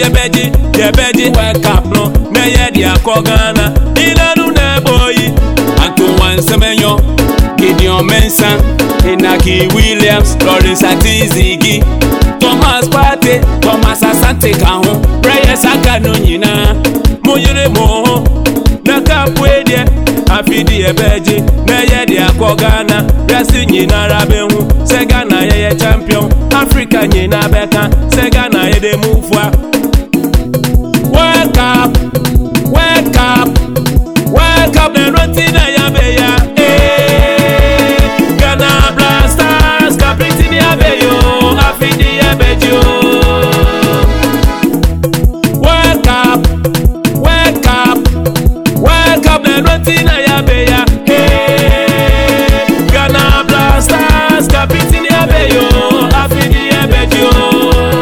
Yebeji wake up no na ye dia ko Ghana inanu na boy Anto Wansemenyo Gideon Mensah Inaki Williams Lawrence Atizigi Thomas Partey Thomas Asante Kaho Prayers akanu nyina Monyere mo na kapwe de afidi yebeji na ye dia ko Ghana Rasi nyina rabehu se Ghana ye champion Africa nyina beka se Ghana ye de mufwa Wake up, wake up, wake up, and run to the Yabeya. Ghana Blasters, Captain Yabeyo, Afidi Yabejo. Wake up, wake up, wake up, and run to the Yabeya. Ghana Blasters, Captain Yabeyo, Afidi Yabejo.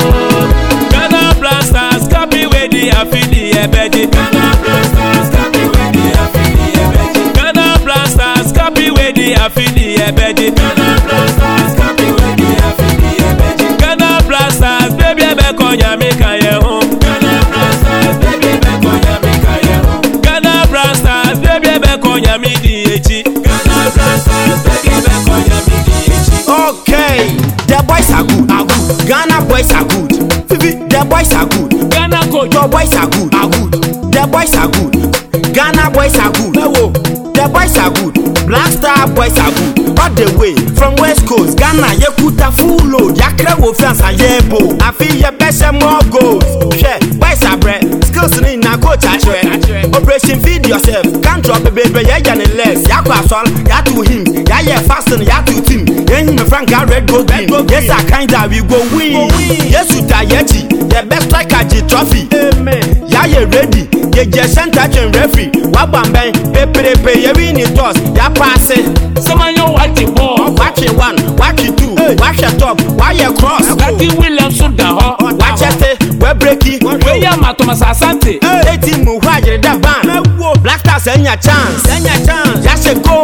Afidi yebeji Ghana Blasters copy with the afidi yebeji Ghana Blasters copy with the afidi yebeji Ghana Blasters copy with the afidi yebeji Ghana Blasters baby ebe konya mi kaye ho Ghana Blasters baby ebe konya mi kaye ho Ghana Blasters baby ebe konya mi di echi Ghana Blasters baby ebe konya mi di echi. Okay, the boys are good. Ghana boys are good. The boys are good. Ghana coach, your boys are good. The boys are good. Ghana boys are good. The boys are good. Black Star boys are good. All the way from West Coast, Ghana yekuta full load. Yakre wo fans and yebo. I feel your best and more goals. Share boys are bread. Skills in na coach ashre. Operation feed yourself. Can't drop a baby. Ya jane less. Ya kwasol. Ya to him. Ya fasten. Ya to team. Then my friend got red gold green. Yes, I kinda we go win. Yes, you tayechi. The best striker G trophy. Amen. Ya ye ready. Ye just touch and referee. Wabambe. Pepe. Ye win it toss. Ya pass it. Someone you watch the ball. Watch it one. Watch it two. Watch it top. Why you cross? Ati Williams suda ho. Watch it. We break it. We ya Thomas Asante. Hey team mu waje da ban. Black Stars enya chance. Ya she go.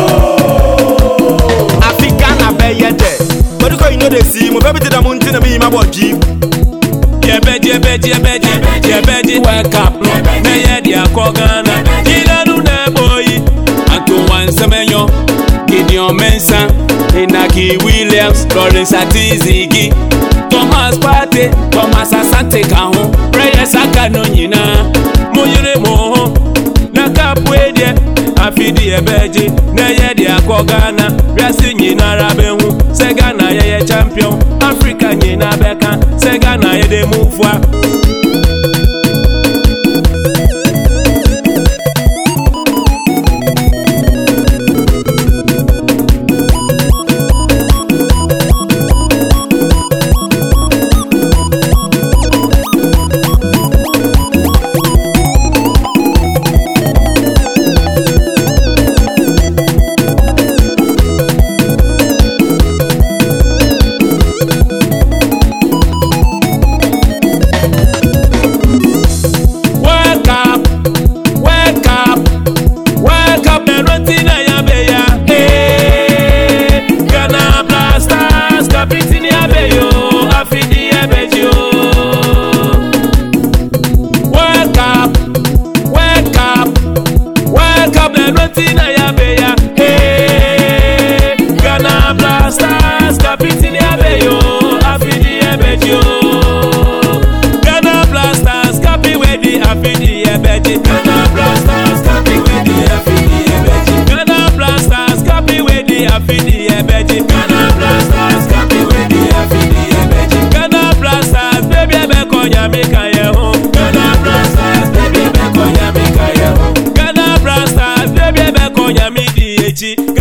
Africa na be ye de. But you know they see. Mo baby to the mountain be my body. Yebeji wake up no na ye dia ko Ghana inanu na boy Anto Wansemenyo Gideon Mensah Inaki Williams Lawrence Atizigi Thomas Partey Thomas Asante Kaho Prayers akanu nyina Monyere mo na kapwe de afidi yebeji na ye dia ko Ghana Rasi nyina rabehu se Ghana ye champion Africa nyina beka se Ghana ye de mufwa Ghana Blasters, Captain Yabeyo, Afidi Yabejo. Ghana Blasters, copy with the Afidi Yabeji. Ghana Blasters, copy with the Afidi Yabeji. Ghana Blasters, copy with the Afidi Yabeji. Ghana Blasters, copy with the Afidi Yabeji. Ghana Blasters, baby ebe konya mi kaye ho. Ghana Blasters, baby ebe konya mi kaye ho. Ghana Blasters, baby ebe konya mi di echi.